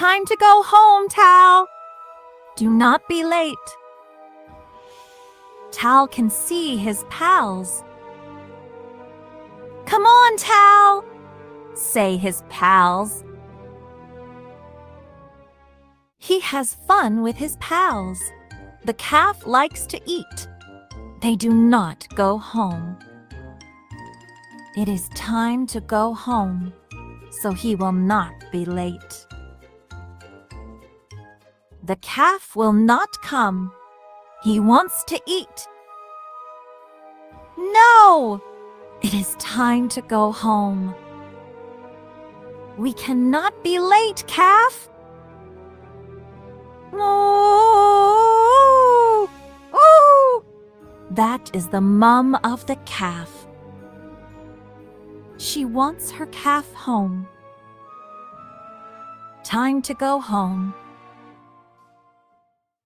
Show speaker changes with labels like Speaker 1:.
Speaker 1: time to go home, Tal. Do not be late. Tal can see his pals. Come on, Tal, say his pals. He has fun with his pals. The calf likes to eat. They do not go home. It is time to go home, so he will not be late. The calf will not come. He wants to eat. No! It is time to go home. We cannot be late, calf. Ooh! Ooh! That is the mum of the calf. She wants her calf home. Time to go home.